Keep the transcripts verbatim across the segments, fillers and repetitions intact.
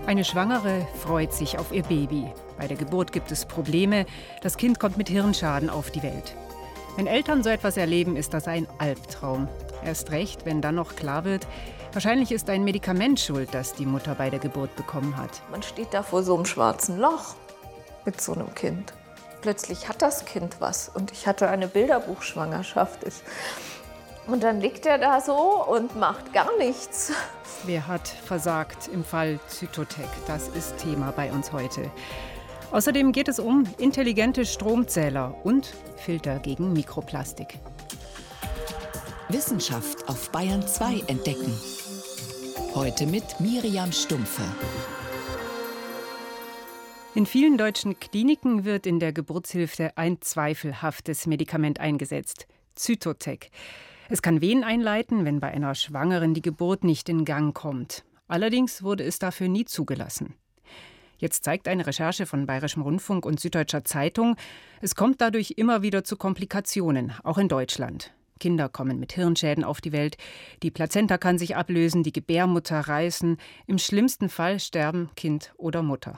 Eine Schwangere freut sich auf ihr Baby. Bei der Geburt gibt es Probleme. Das Kind kommt mit Hirnschaden auf die Welt. Wenn Eltern so etwas erleben, ist das ein Albtraum. Erst recht, wenn dann noch klar wird, wahrscheinlich ist ein Medikament schuld, das die Mutter bei der Geburt bekommen hat. Man steht da vor so einem schwarzen Loch mit so einem Kind. Plötzlich hat das Kind was und ich hatte eine Bilderbuchschwangerschaft. Und dann liegt er da so und macht gar nichts. Wer hat versagt im Fall Zytotec? Das ist Thema bei uns heute. Außerdem geht es um intelligente Stromzähler und Filter gegen Mikroplastik. Wissenschaft auf Bayern zwei entdecken. Heute mit Miriam Stumpfe. In vielen deutschen Kliniken wird in der Geburtshilfe ein zweifelhaftes Medikament eingesetzt: Zytotec. Es kann Wehen einleiten, wenn bei einer Schwangeren die Geburt nicht in Gang kommt. Allerdings wurde es dafür nie zugelassen. Jetzt zeigt eine Recherche von Bayerischem Rundfunk und Süddeutscher Zeitung, es kommt dadurch immer wieder zu Komplikationen, auch in Deutschland. Kinder kommen mit Hirnschäden auf die Welt, die Plazenta kann sich ablösen, die Gebärmutter reißen, im schlimmsten Fall sterben Kind oder Mutter.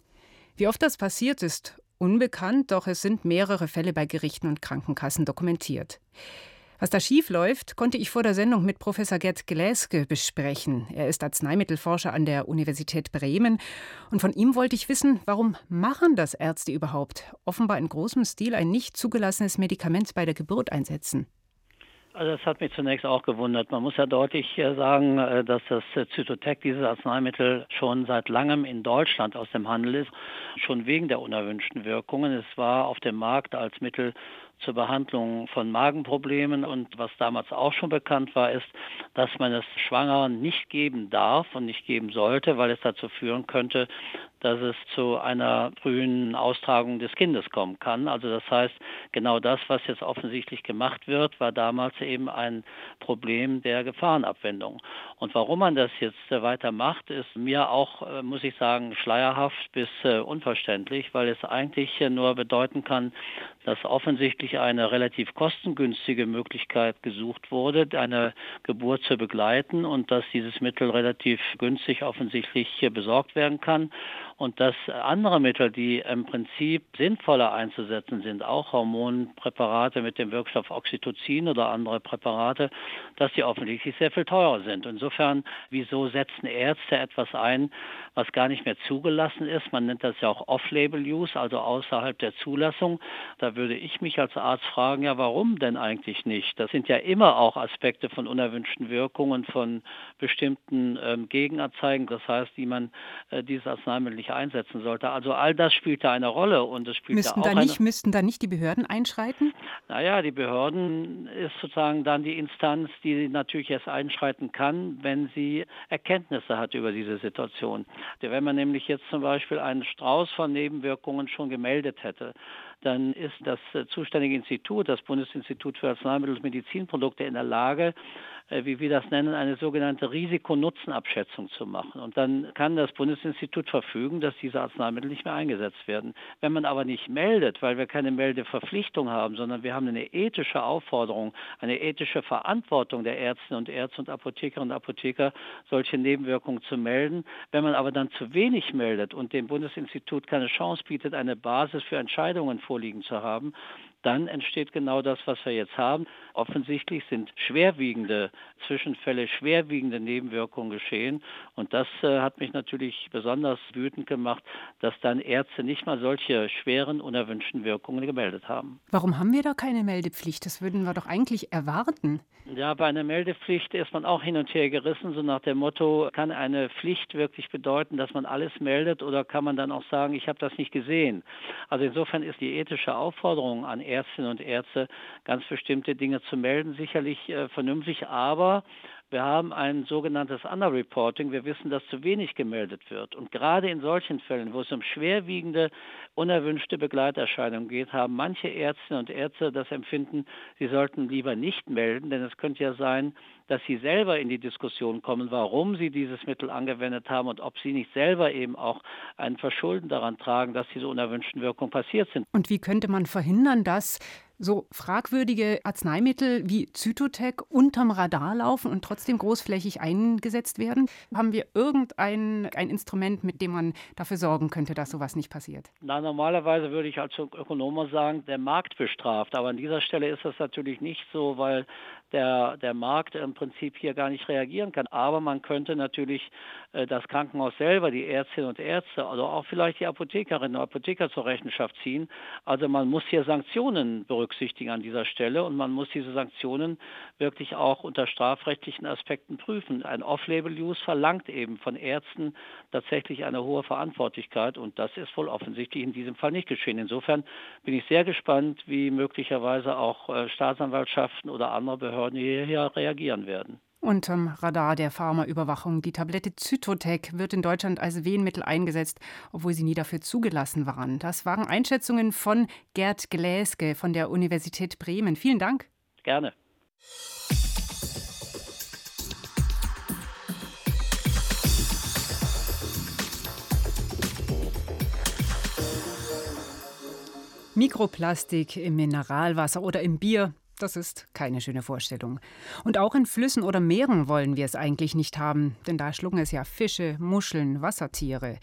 Wie oft das passiert, ist unbekannt, doch es sind mehrere Fälle bei Gerichten und Krankenkassen dokumentiert. Was da schief läuft, konnte ich vor der Sendung mit Professor Gerd Gläske besprechen. Er ist Arzneimittelforscher an der Universität Bremen. Und von ihm wollte ich wissen, warum machen das Ärzte überhaupt? Offenbar in großem Stil ein nicht zugelassenes Medikament bei der Geburt einsetzen. Also das hat mich zunächst auch gewundert. Man muss ja deutlich sagen, dass das Zytotec, dieses Arzneimittel, schon seit langem in Deutschland aus dem Handel ist, schon wegen der unerwünschten Wirkungen. Es war auf dem Markt als Mittel zur Behandlung von Magenproblemen, und was damals auch schon bekannt war, ist, dass man es Schwangeren nicht geben darf und nicht geben sollte, weil es dazu führen könnte, dass es zu einer frühen Austragung des Kindes kommen kann. Also das heißt, genau das, was jetzt offensichtlich gemacht wird, war damals eben ein Problem der Gefahrenabwendung. Und warum man das jetzt weiter macht, ist mir auch, muss ich sagen, schleierhaft bis unverständlich, weil es eigentlich nur bedeuten kann, dass offensichtlich eine relativ kostengünstige Möglichkeit gesucht wurde, eine Geburt zu begleiten, und dass dieses Mittel relativ günstig offensichtlich besorgt werden kann. Und dass andere Mittel, die im Prinzip sinnvoller einzusetzen sind, auch Hormonpräparate mit dem Wirkstoff Oxytocin oder andere Präparate, dass die offensichtlich sehr viel teurer sind. Insofern, wieso setzen Ärzte etwas ein, was gar nicht mehr zugelassen ist? Man nennt das ja auch Off-Label-Use, also außerhalb der Zulassung. Da würde ich mich als Arzt fragen, ja, warum denn eigentlich nicht? Das sind ja immer auch Aspekte von unerwünschten Wirkungen, von bestimmten ähm, Gegenanzeigen, das heißt, wie man äh, dieses Arzneimittel nicht einsetzen sollte. Also all das spielt da eine Rolle, und es spielt Müssten da auch da nicht, eine... müssten da nicht die Behörden einschreiten? Naja, die Behörden ist sozusagen dann die Instanz, die natürlich erst einschreiten kann, wenn sie Erkenntnisse hat über diese Situation. Wenn man nämlich jetzt zum Beispiel einen Strauß von Nebenwirkungen schon gemeldet hätte, dann ist das zuständige Institut, das Bundesinstitut für Arzneimittel und Medizinprodukte, in der Lage, wie wir das nennen, eine sogenannte Risiko-Nutzen-Abschätzung zu machen. Und dann kann das Bundesinstitut verfügen, dass diese Arzneimittel nicht mehr eingesetzt werden. Wenn man aber nicht meldet, weil wir keine Meldeverpflichtung haben, sondern wir haben eine ethische Aufforderung, eine ethische Verantwortung der Ärztinnen und Ärzte und Apothekerinnen und Apotheker, solche Nebenwirkungen zu melden. Wenn man aber dann zu wenig meldet und dem Bundesinstitut keine Chance bietet, eine Basis für Entscheidungen vorliegen zu haben, dann entsteht genau das, was wir jetzt haben. Offensichtlich sind schwerwiegende Zwischenfälle, schwerwiegende Nebenwirkungen geschehen. Und das äh, hat mich natürlich besonders wütend gemacht, dass dann Ärzte nicht mal solche schweren, unerwünschten Wirkungen gemeldet haben. Warum haben wir da keine Meldepflicht? Das würden wir doch eigentlich erwarten. Ja, bei einer Meldepflicht ist man auch hin und her gerissen, so nach dem Motto, kann eine Pflicht wirklich bedeuten, dass man alles meldet, oder kann man dann auch sagen, ich habe das nicht gesehen? Also insofern ist die ethische Aufforderung an Ärztinnen und Ärzte, ganz bestimmte Dinge zu melden, sicherlich äh, vernünftig, aber wir haben ein sogenanntes Underreporting. Wir wissen, dass zu wenig gemeldet wird. Und gerade in solchen Fällen, wo es um schwerwiegende, unerwünschte Begleiterscheinungen geht, haben manche Ärztinnen und Ärzte das Empfinden, sie sollten lieber nicht melden, denn es könnte ja sein, dass sie selber in die Diskussion kommen, warum sie dieses Mittel angewendet haben und ob sie nicht selber eben auch ein Verschulden daran tragen, dass diese unerwünschten Wirkungen passiert sind. Und wie könnte man verhindern, dass, so fragwürdige Arzneimittel wie Zytotec unterm Radar laufen und trotzdem großflächig eingesetzt werden? Haben wir irgendein ein Instrument, mit dem man dafür sorgen könnte, dass sowas nicht passiert? Na, normalerweise würde ich als Ökonom sagen, der Markt bestraft. Aber an dieser Stelle ist das natürlich nicht so, weil der, der Markt im Prinzip hier gar nicht reagieren kann. Aber man könnte natürlich äh, das Krankenhaus selber, die Ärztinnen und Ärzte, also auch vielleicht die Apothekerinnen und Apotheker zur Rechenschaft ziehen. Also man muss hier Sanktionen berücksichtigen an dieser Stelle und man muss diese Sanktionen wirklich auch unter strafrechtlichen Aspekten prüfen. Ein Off-Label-Use verlangt eben von Ärzten tatsächlich eine hohe Verantwortlichkeit und das ist wohl offensichtlich in diesem Fall nicht geschehen. Insofern bin ich sehr gespannt, wie möglicherweise auch äh, Staatsanwaltschaften oder andere Behörden hier reagieren werden. Unterm Radar der Pharmaüberwachung. Die Tablette Zytotec wird in Deutschland als Wehenmittel eingesetzt, obwohl sie nie dafür zugelassen waren. Das waren Einschätzungen von Gerd Gläske von der Universität Bremen. Vielen Dank. Gerne. Mikroplastik im Mineralwasser oder im Bier. Das ist keine schöne Vorstellung. Und auch in Flüssen oder Meeren wollen wir es eigentlich nicht haben, denn da schlucken es ja Fische, Muscheln, Wassertiere.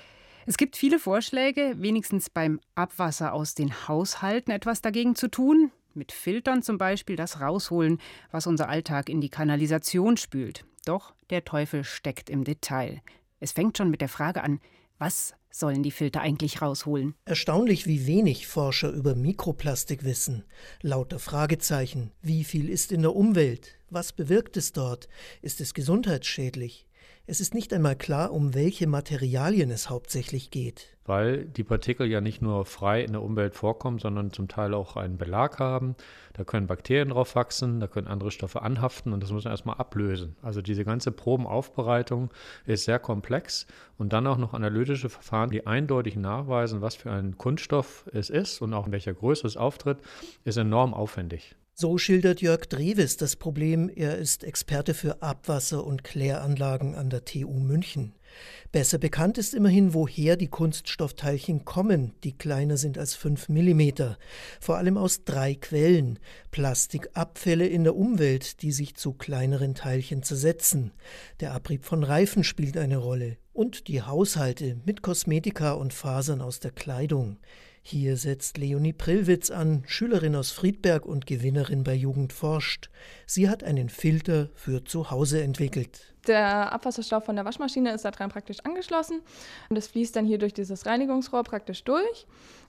Es gibt viele Vorschläge, wenigstens beim Abwasser aus den Haushalten etwas dagegen zu tun. Mit Filtern zum Beispiel das rausholen, was unser Alltag in die Kanalisation spült. Doch der Teufel steckt im Detail. Es fängt schon mit der Frage an, was sollen die Filter eigentlich rausholen? Erstaunlich, wie wenig Forscher über Mikroplastik wissen. Lauter Fragezeichen. Wie viel ist in der Umwelt? Was bewirkt es dort? Ist es gesundheitsschädlich? Es ist nicht einmal klar, um welche Materialien es hauptsächlich geht. Weil die Partikel ja nicht nur frei in der Umwelt vorkommen, sondern zum Teil auch einen Belag haben. Da können Bakterien drauf wachsen, da können andere Stoffe anhaften und das muss man erstmal ablösen. Also diese ganze Probenaufbereitung ist sehr komplex und dann auch noch analytische Verfahren, die eindeutig nachweisen, was für ein Kunststoff es ist und auch in welcher Größe es auftritt, ist enorm aufwendig. So schildert Jörg Drewes das Problem. Er ist Experte für Abwasser- und Kläranlagen an der T U München. Besser bekannt ist immerhin, woher die Kunststoffteilchen kommen, die kleiner sind als fünf Millimeter. Vor allem aus drei Quellen. Plastikabfälle in der Umwelt, die sich zu kleineren Teilchen zersetzen. Der Abrieb von Reifen spielt eine Rolle. Und die Haushalte mit Kosmetika und Fasern aus der Kleidung. Hier setzt Leonie Prillwitz an, Schülerin aus Friedberg und Gewinnerin bei Jugend forscht. Sie hat einen Filter für zu Hause entwickelt. Der Abwasserstoff von der Waschmaschine ist daran praktisch angeschlossen und es fließt dann hier durch dieses Reinigungsrohr praktisch durch.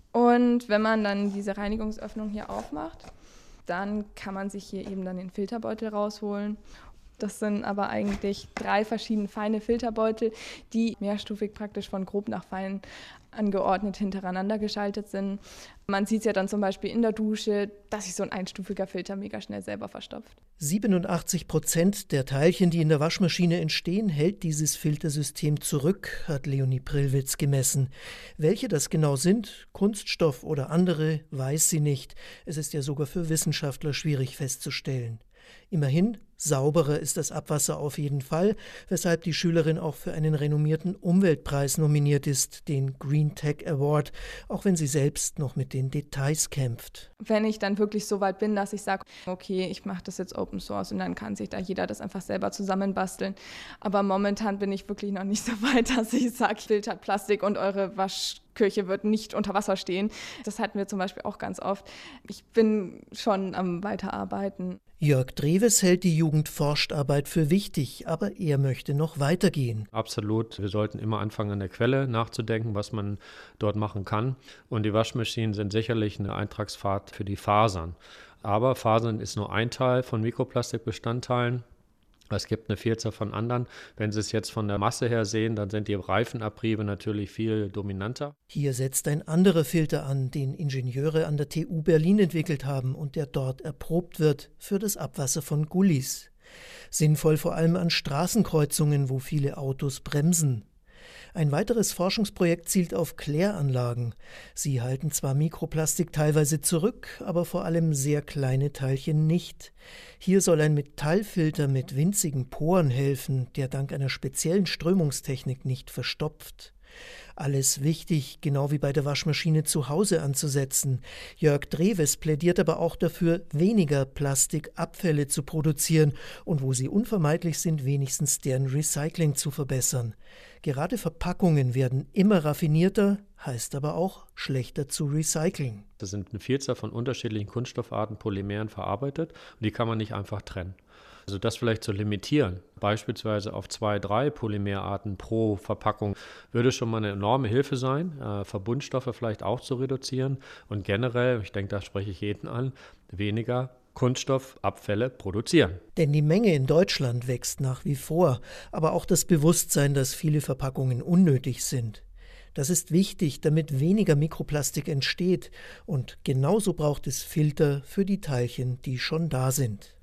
Und wenn man dann diese Reinigungsöffnung hier aufmacht, dann kann man sich hier eben dann den Filterbeutel rausholen. Das sind aber eigentlich drei verschiedene feine Filterbeutel, die mehrstufig praktisch von grob nach fein angeordnet hintereinander geschaltet sind. Man sieht es ja dann zum Beispiel in der Dusche, dass sich so ein einstufiger Filter mega schnell selber verstopft. siebenundachtzig Prozent der Teilchen, die in der Waschmaschine entstehen, hält dieses Filtersystem zurück, hat Leonie Prillwitz gemessen. Welche das genau sind, Kunststoff oder andere, weiß sie nicht. Es ist ja sogar für Wissenschaftler schwierig festzustellen. Immerhin, sauberer ist das Abwasser auf jeden Fall, weshalb die Schülerin auch für einen renommierten Umweltpreis nominiert ist, den Green Tech Award, auch wenn sie selbst noch mit den Details kämpft. Wenn ich dann wirklich so weit bin, dass ich sage, okay, ich mache das jetzt Open Source und dann kann sich da jeder das einfach selber zusammenbasteln. Aber momentan bin ich wirklich noch nicht so weit, dass ich sage, filtert Plastik und eure Waschküche wird nicht unter Wasser stehen. Das hatten wir zum Beispiel auch ganz oft. Ich bin schon am Weiterarbeiten. Jörg Drewes hält die Jugendforscharbeit für wichtig, aber er möchte noch weitergehen. Absolut. Wir sollten immer anfangen, an der Quelle nachzudenken, was man dort machen kann. Und die Waschmaschinen sind sicherlich eine Eintragsfahrt für die Fasern. Aber Fasern ist nur ein Teil von Mikroplastikbestandteilen. Es gibt eine Vielzahl von anderen. Wenn Sie es jetzt von der Masse her sehen, dann sind die Reifenabriebe natürlich viel dominanter. Hier setzt ein anderer Filter an, den Ingenieure an der T U Berlin entwickelt haben und der dort erprobt wird für das Abwasser von Gullis. Sinnvoll vor allem an Straßenkreuzungen, wo viele Autos bremsen. Ein weiteres Forschungsprojekt zielt auf Kläranlagen. Sie halten zwar Mikroplastik teilweise zurück, aber vor allem sehr kleine Teilchen nicht. Hier soll ein Metallfilter mit winzigen Poren helfen, der dank einer speziellen Strömungstechnik nicht verstopft. Alles wichtig, genau wie bei der Waschmaschine zu Hause anzusetzen. Jörg Drewes plädiert aber auch dafür, weniger Plastikabfälle zu produzieren und wo sie unvermeidlich sind, wenigstens deren Recycling zu verbessern. Gerade Verpackungen werden immer raffinierter, heißt aber auch schlechter zu recyceln. Das sind eine Vielzahl von unterschiedlichen Kunststoffarten, Polymeren verarbeitet und die kann man nicht einfach trennen. Also das vielleicht zu limitieren, beispielsweise auf zwei, drei Polymerarten pro Verpackung, würde schon mal eine enorme Hilfe sein, äh, Verbundstoffe vielleicht auch zu reduzieren und generell, ich denke, da spreche ich jeden an, weniger Kunststoffabfälle produzieren. Denn die Menge in Deutschland wächst nach wie vor, aber auch das Bewusstsein, dass viele Verpackungen unnötig sind. Das ist wichtig, damit weniger Mikroplastik entsteht und genauso braucht es Filter für die Teilchen, die schon da sind.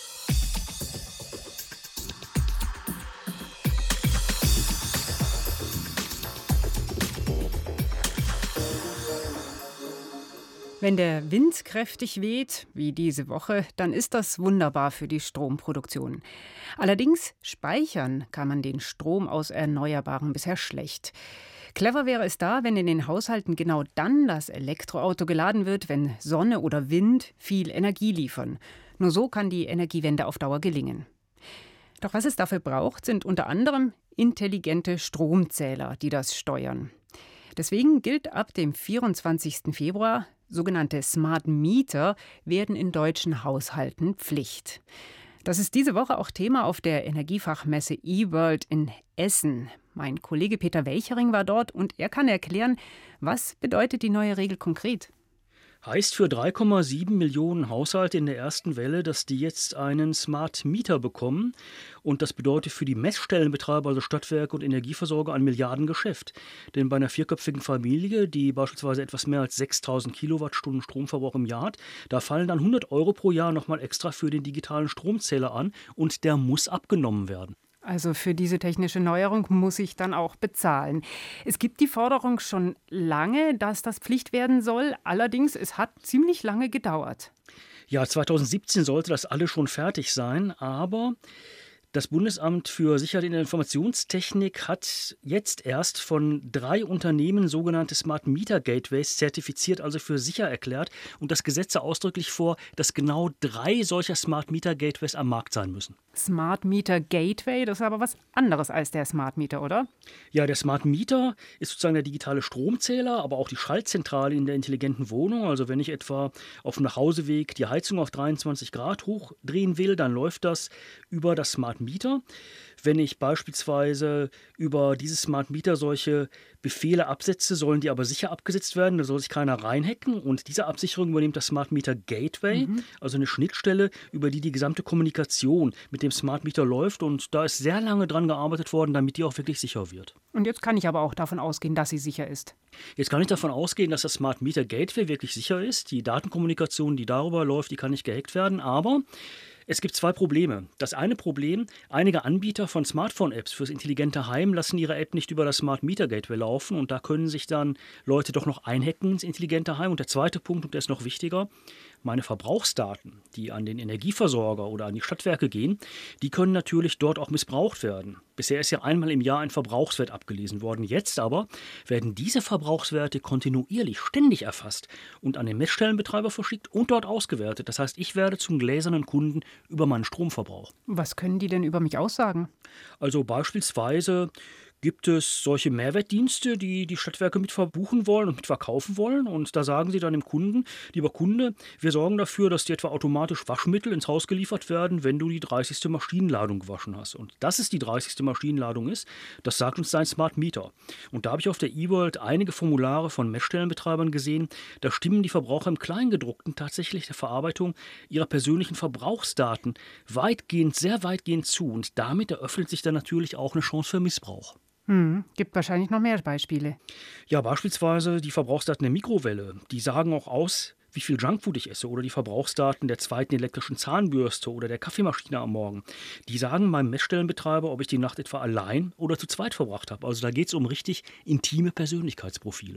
Wenn der Wind kräftig weht, wie diese Woche, dann ist das wunderbar für die Stromproduktion. Allerdings speichern kann man den Strom aus Erneuerbaren bisher schlecht. Clever wäre es da, wenn in den Haushalten genau dann das Elektroauto geladen wird, wenn Sonne oder Wind viel Energie liefern. Nur so kann die Energiewende auf Dauer gelingen. Doch was es dafür braucht, sind unter anderem intelligente Stromzähler, die das steuern. Deswegen gilt ab dem vierundzwanzigsten Februar, sogenannte Smart Meter werden in deutschen Haushalten Pflicht. Das ist diese Woche auch Thema auf der Energiefachmesse eWorld in Essen. Mein Kollege Peter Welchering war dort und er kann erklären, was bedeutet die neue Regel konkret? Heißt für drei Komma sieben Millionen Haushalte in der ersten Welle, dass die jetzt einen Smart Meter bekommen. Und das bedeutet für die Messstellenbetreiber, also Stadtwerke und Energieversorger, ein Milliardengeschäft. Denn bei einer vierköpfigen Familie, die beispielsweise etwas mehr als sechstausend Kilowattstunden Stromverbrauch im Jahr hat, da fallen dann hundert Euro pro Jahr nochmal extra für den digitalen Stromzähler an und der muss abgenommen werden. Also für diese technische Neuerung muss ich dann auch bezahlen. Es gibt die Forderung schon lange, dass das Pflicht werden soll. Allerdings, es hat ziemlich lange gedauert. Ja, zweitausendsiebzehn sollte das alles schon fertig sein, aber das Bundesamt für Sicherheit in der Informationstechnik hat jetzt erst von drei Unternehmen sogenannte Smart Meter Gateways zertifiziert, also für sicher erklärt. Und das Gesetz sah ausdrücklich vor, dass genau drei solcher Smart Meter Gateways am Markt sein müssen. Smart Meter Gateway, das ist aber was anderes als der Smart Meter, oder? Ja, der Smart Meter ist sozusagen der digitale Stromzähler, aber auch die Schaltzentrale in der intelligenten Wohnung. Also wenn ich etwa auf dem Nachhauseweg die Heizung auf dreiundzwanzig Grad hochdrehen will, dann läuft das über das Smart Meter. Wenn ich beispielsweise über dieses Smart Meter solche Befehle absetze, sollen die aber sicher abgesetzt werden, da soll sich keiner reinhacken. Und diese Absicherung übernimmt das Smart Meter Gateway, mhm. also eine Schnittstelle, über die die gesamte Kommunikation mit dem Smart Meter läuft. Und da ist sehr lange dran gearbeitet worden, damit die auch wirklich sicher wird. Und jetzt kann ich aber auch davon ausgehen, dass sie sicher ist. Jetzt kann ich davon ausgehen, dass das Smart Meter Gateway wirklich sicher ist. Die Datenkommunikation, die darüber läuft, die kann nicht gehackt werden. Aber es gibt zwei Probleme. Das eine Problem, einige Anbieter von Smartphone-Apps fürs intelligente Heim lassen ihre App nicht über das Smart Meter Gateway laufen und da können sich dann Leute doch noch einhacken ins intelligente Heim. Und der zweite Punkt, und der ist noch wichtiger, meine Verbrauchsdaten, die an den Energieversorger oder an die Stadtwerke gehen, die können natürlich dort auch missbraucht werden. Bisher ist ja einmal im Jahr ein Verbrauchswert abgelesen worden. Jetzt aber werden diese Verbrauchswerte kontinuierlich, ständig erfasst und an den Messstellenbetreiber verschickt und dort ausgewertet. Das heißt, ich werde zum gläsernen Kunden über meinen Stromverbrauch. Was können die denn über mich aussagen? Also beispielsweise gibt es solche Mehrwertdienste, die die Stadtwerke mit verbuchen wollen und mit verkaufen wollen. Und da sagen sie dann dem Kunden, lieber Kunde, wir sorgen dafür, dass dir etwa automatisch Waschmittel ins Haus geliefert werden, wenn du die dreißigste Maschinenladung gewaschen hast. Und dass es die dreißigste Maschinenladung ist, das sagt uns dein Smart Meter. Und da habe ich auf der eWorld einige Formulare von Messstellenbetreibern gesehen. Da stimmen die Verbraucher im Kleingedruckten tatsächlich der Verarbeitung ihrer persönlichen Verbrauchsdaten weitgehend, sehr weitgehend zu. Und damit eröffnet sich dann natürlich auch eine Chance für Missbrauch. Hm, gibt wahrscheinlich noch mehr Beispiele. Ja, beispielsweise die Verbrauchsdaten der Mikrowelle. Die sagen auch aus, wie viel Junkfood ich esse. Oder die Verbrauchsdaten der zweiten elektrischen Zahnbürste oder der Kaffeemaschine am Morgen. Die sagen meinem Messstellenbetreiber, ob ich die Nacht etwa allein oder zu zweit verbracht habe. Also da geht es um richtig intime Persönlichkeitsprofile.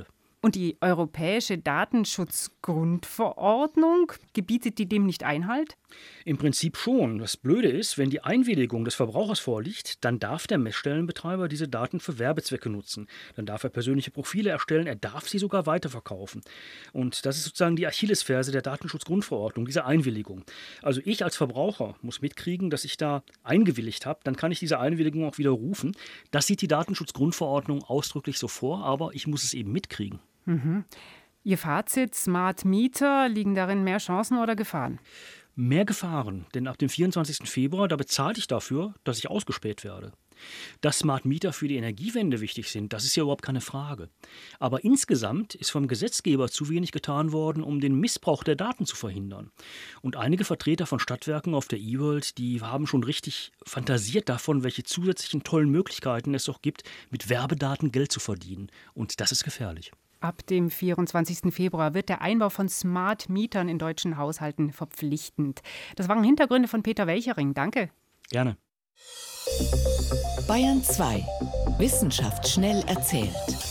Und die Europäische Datenschutzgrundverordnung, gebietet die dem nicht Einhalt? Im Prinzip schon. Das Blöde ist, wenn die Einwilligung des Verbrauchers vorliegt, dann darf der Messstellenbetreiber diese Daten für Werbezwecke nutzen. Dann darf er persönliche Profile erstellen, er darf sie sogar weiterverkaufen. Und das ist sozusagen die Achillesferse der Datenschutzgrundverordnung, diese Einwilligung. Also ich als Verbraucher muss mitkriegen, dass ich da eingewilligt habe, dann kann ich diese Einwilligung auch widerrufen. Das sieht die Datenschutzgrundverordnung ausdrücklich so vor, aber ich muss es eben mitkriegen. Mhm. Ihr Fazit, Smart Meter, liegen darin mehr Chancen oder Gefahren? Mehr Gefahren, denn ab dem vierundzwanzigsten Februar, da bezahle ich dafür, dass ich ausgespäht werde. Dass Smart Meter für die Energiewende wichtig sind, das ist ja überhaupt keine Frage. Aber insgesamt ist vom Gesetzgeber zu wenig getan worden, um den Missbrauch der Daten zu verhindern. Und einige Vertreter von Stadtwerken auf der eWorld, die haben schon richtig fantasiert davon, welche zusätzlichen tollen Möglichkeiten es auch gibt, mit Werbedaten Geld zu verdienen. Und das ist gefährlich. Ab dem vierundzwanzigsten Februar wird der Einbau von Smart Mietern in deutschen Haushalten verpflichtend. Das waren Hintergründe von Peter Welchering. Danke. Gerne. Bayern zwei. Wissenschaft schnell erzählt.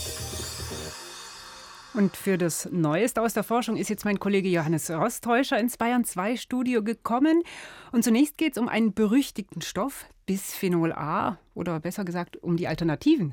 Und für das Neueste aus der Forschung ist jetzt mein Kollege Johannes Rostäuscher ins Bayern zwei Studio gekommen. Und zunächst geht es um einen berüchtigten Stoff, Bisphenol A, oder besser gesagt um die Alternativen.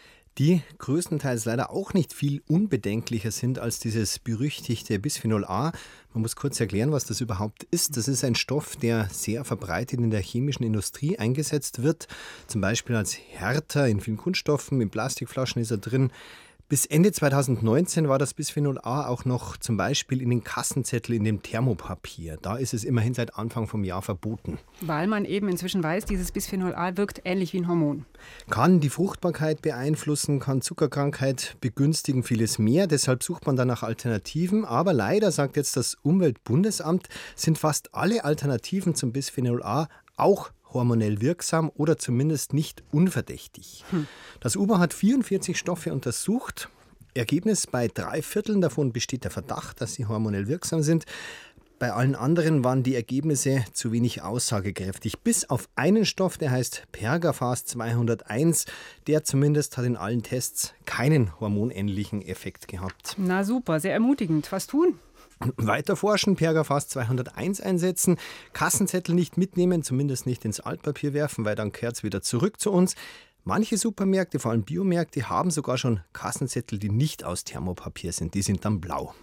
Die größtenteils leider auch nicht viel unbedenklicher sind als dieses berüchtigte Bisphenol A. Man muss kurz erklären, was das überhaupt ist. Das ist ein Stoff, der sehr verbreitet in der chemischen Industrie eingesetzt wird. Zum Beispiel als Härter in vielen Kunststoffen, in Plastikflaschen ist er drin. Bis Ende zweitausendneunzehn war das Bisphenol A auch noch zum Beispiel in den Kassenzettel in dem Thermopapier. Da ist es immerhin seit Anfang vom Jahr verboten. Weil man eben inzwischen weiß, dieses Bisphenol A wirkt ähnlich wie ein Hormon. Kann die Fruchtbarkeit beeinflussen, kann Zuckerkrankheit begünstigen, vieles mehr. Deshalb sucht man dann nach Alternativen. Aber leider, sagt jetzt das Umweltbundesamt, sind fast alle Alternativen zum Bisphenol A auch hormonell wirksam oder zumindest nicht unverdächtig. Hm. Das U B A hat vierundvierzig Stoffe untersucht. Ergebnis: bei drei Vierteln davon besteht der Verdacht, dass sie hormonell wirksam sind. Bei allen anderen waren die Ergebnisse zu wenig aussagekräftig. Bis auf einen Stoff, der heißt Pergafas zweihunderteins. Der zumindest hat in allen Tests keinen hormonähnlichen Effekt gehabt. Na super, sehr ermutigend. Was tun? Weiter forschen, Pergafas zweihunderteins einsetzen, Kassenzettel nicht mitnehmen, zumindest nicht ins Altpapier werfen, weil dann kehrt es wieder zurück zu uns. Manche Supermärkte, vor allem Biomärkte, haben sogar schon Kassenzettel, die nicht aus Thermopapier sind. Die sind dann blau.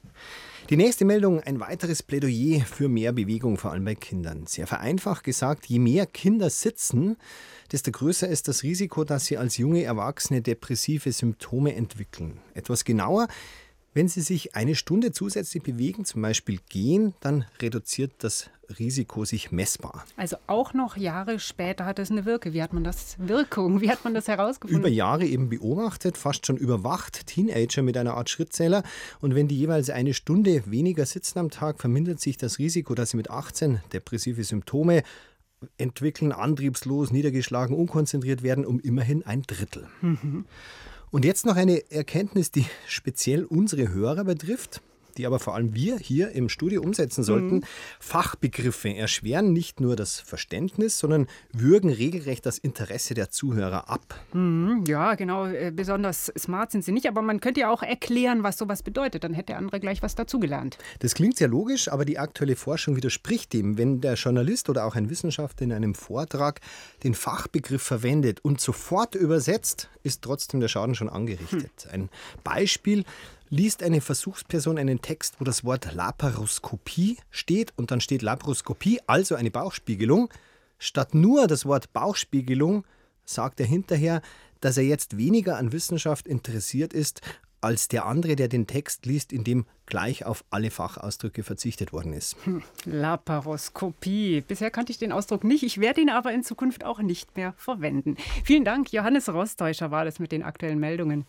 Die nächste Meldung, ein weiteres Plädoyer für mehr Bewegung, vor allem bei Kindern. Sehr vereinfacht gesagt, je mehr Kinder sitzen, desto größer ist das Risiko, dass sie als junge Erwachsene depressive Symptome entwickeln. Etwas genauer: Wenn Sie sich eine Stunde zusätzlich bewegen, zum Beispiel gehen, dann reduziert das Risiko sich messbar. Also auch noch Jahre später hat es eine Wirke. Wie hat man das Wirkung? Wie hat man das herausgefunden? Über Jahre eben beobachtet, fast schon überwacht, Teenager mit einer Art Schrittzähler. Und wenn die jeweils eine Stunde weniger sitzen am Tag, vermindert sich das Risiko, dass sie mit achtzehn depressive Symptome entwickeln, antriebslos, niedergeschlagen, unkonzentriert werden, um immerhin ein Drittel. Mhm. Und jetzt noch eine Erkenntnis, die speziell unsere Hörer betrifft, die aber vor allem wir hier im Studio umsetzen sollten. Mhm. Fachbegriffe erschweren nicht nur das Verständnis, sondern würgen regelrecht das Interesse der Zuhörer ab. Mhm, ja, genau. Besonders smart sind sie nicht, aber man könnte ja auch erklären, was sowas bedeutet. Dann hätte der andere gleich was dazugelernt. Das klingt sehr logisch, aber die aktuelle Forschung widerspricht dem. Wenn der Journalist oder auch ein Wissenschaftler in einem Vortrag den Fachbegriff verwendet und sofort übersetzt, ist trotzdem der Schaden schon angerichtet. Hm. Ein Beispiel: Liest eine Versuchsperson einen Text, wo das Wort Laparoskopie steht und dann steht Laparoskopie, also eine Bauchspiegelung. Statt nur das Wort Bauchspiegelung sagt er hinterher, dass er jetzt weniger an Wissenschaft interessiert ist als der andere, der den Text liest, in dem gleich auf alle Fachausdrücke verzichtet worden ist. Hm, Laparoskopie. Bisher kannte ich den Ausdruck nicht. Ich werde ihn aber in Zukunft auch nicht mehr verwenden. Vielen Dank. Johannes Rostäuscher war das mit den aktuellen Meldungen.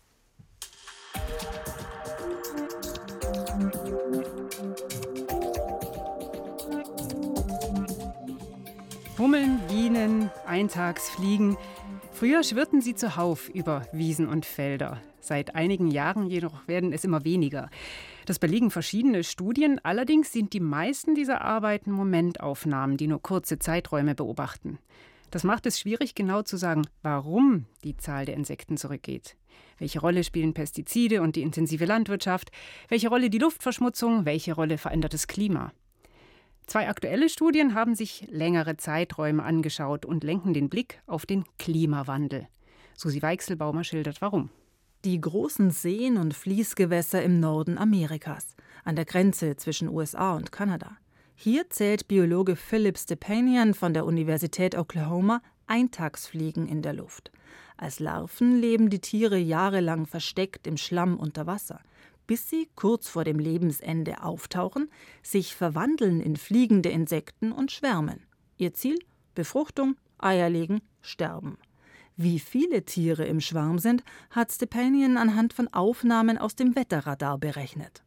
Hummeln, Bienen, Eintagsfliegen. Früher schwirrten sie zuhauf über Wiesen und Felder. Seit einigen Jahren jedoch werden es immer weniger. Das belegen verschiedene Studien. Allerdings sind die meisten dieser Arbeiten Momentaufnahmen, die nur kurze Zeiträume beobachten. Das macht es schwierig, genau zu sagen, warum die Zahl der Insekten zurückgeht. Welche Rolle spielen Pestizide und die intensive Landwirtschaft? Welche Rolle die Luftverschmutzung? Welche Rolle verändertes Klima? Zwei aktuelle Studien haben sich längere Zeiträume angeschaut und lenken den Blick auf den Klimawandel. Susi Weichselbaumer schildert, warum. Die großen Seen und Fließgewässer im Norden Amerikas, an der Grenze zwischen U S A und Kanada. Hier zählt Biologe Philip Stepanian von der Universität Oklahoma Eintagsfliegen in der Luft. Als Larven leben die Tiere jahrelang versteckt im Schlamm unter Wasser, bis sie kurz vor dem Lebensende auftauchen, sich verwandeln in fliegende Insekten und schwärmen. Ihr Ziel? Befruchtung, Eier legen, sterben. Wie viele Tiere im Schwarm sind, hat Stepanian anhand von Aufnahmen aus dem Wetterradar berechnet.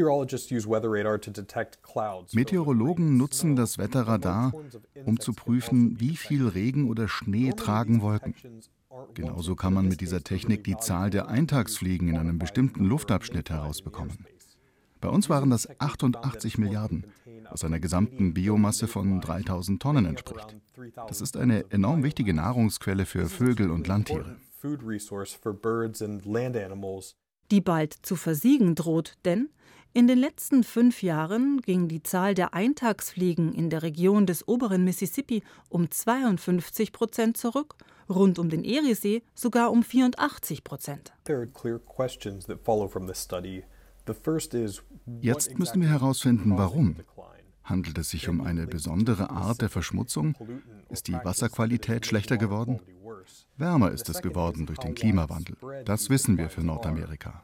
Meteorologen nutzen das Wetterradar, um zu prüfen, wie viel Regen oder Schnee tragen Wolken. Genauso kann man mit dieser Technik die Zahl der Eintagsfliegen in einem bestimmten Luftabschnitt herausbekommen. Bei uns waren das achtundachtzig Milliarden, was einer gesamten Biomasse von dreitausend Tonnen entspricht. Das ist eine enorm wichtige Nahrungsquelle für Vögel und Landtiere. Die bald zu versiegen droht, denn in den letzten fünf Jahren ging die Zahl der Eintagsfliegen in der Region des oberen Mississippi um zweiundfünfzig Prozent zurück, rund um den Eriesee sogar um vierundachtzig Prozent. Jetzt müssen wir herausfinden, warum. Handelt es sich um eine besondere Art der Verschmutzung? Ist die Wasserqualität schlechter geworden? Wärmer ist es geworden durch den Klimawandel. Das wissen wir für Nordamerika.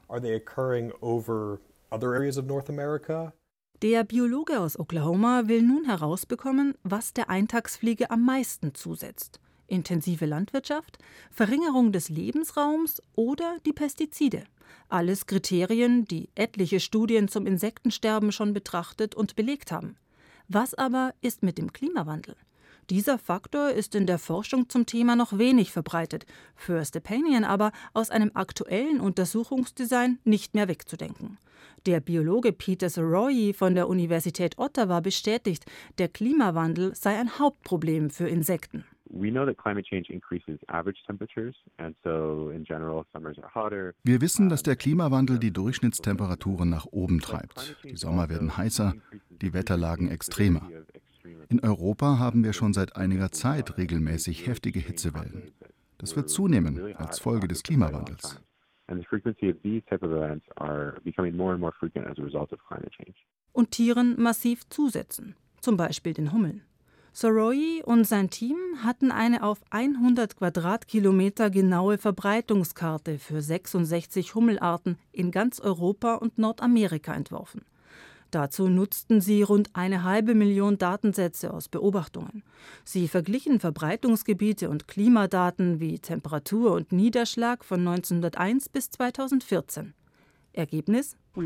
Der Biologe aus Oklahoma will nun herausbekommen, was der Eintagsfliege am meisten zusetzt. Intensive Landwirtschaft, Verringerung des Lebensraums oder die Pestizide. Alles Kriterien, die etliche Studien zum Insektensterben schon betrachtet und belegt haben. Was aber ist mit dem Klimawandel? Dieser Faktor ist in der Forschung zum Thema noch wenig verbreitet, für Stepanian aber aus einem aktuellen Untersuchungsdesign nicht mehr wegzudenken. Der Biologe Peter Soroyi von der Universität Ottawa bestätigt, der Klimawandel sei ein Hauptproblem für Insekten. Wir wissen, dass der Klimawandel die Durchschnittstemperaturen nach oben treibt. Die Sommer werden heißer, die Wetterlagen extremer. In Europa haben wir schon seit einiger Zeit regelmäßig heftige Hitzewellen. Das wird zunehmen als Folge des Klimawandels. Und Tieren massiv zusetzen, zum Beispiel den Hummeln. Soroyi und sein Team hatten eine auf hundert Quadratkilometer genaue Verbreitungskarte für sechsundsechzig Hummelarten in ganz Europa und Nordamerika entworfen. Dazu nutzten sie rund eine halbe Million Datensätze aus Beobachtungen. Sie verglichen Verbreitungsgebiete und Klimadaten wie Temperatur und Niederschlag von neunzehnhunderteins bis zweitausendvierzehn. Ergebnis? Wir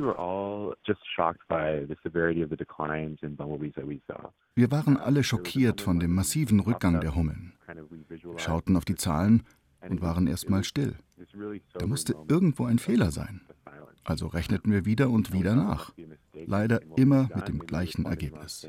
waren alle schockiert von dem massiven Rückgang der Hummeln. Wir schauten auf die Zahlen und waren erst mal still. Da musste irgendwo ein Fehler sein. Also rechneten wir wieder und wieder nach. Leider immer mit dem gleichen Ergebnis.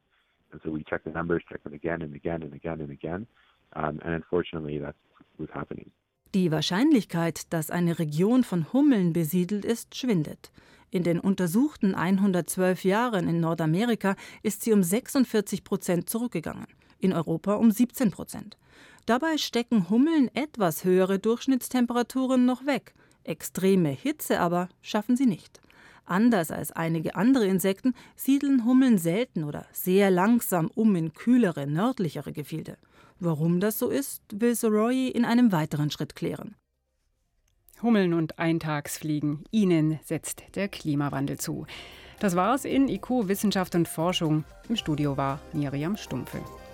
Die Wahrscheinlichkeit, dass eine Region von Hummeln besiedelt ist, schwindet. In den untersuchten hundertzwölf Jahren in Nordamerika ist sie um sechsundvierzig Prozent zurückgegangen, in Europa um siebzehn Prozent. Dabei stecken Hummeln etwas höhere Durchschnittstemperaturen noch weg. Extreme Hitze aber schaffen sie nicht. Anders als einige andere Insekten siedeln Hummeln selten oder sehr langsam um in kühlere, nördlichere Gefilde. Warum das so ist, will Soroyi in einem weiteren Schritt klären. Hummeln und Eintagsfliegen, ihnen setzt der Klimawandel zu. Das war's in I Q Wissenschaft und Forschung. Im Studio war Miriam Stumpfe.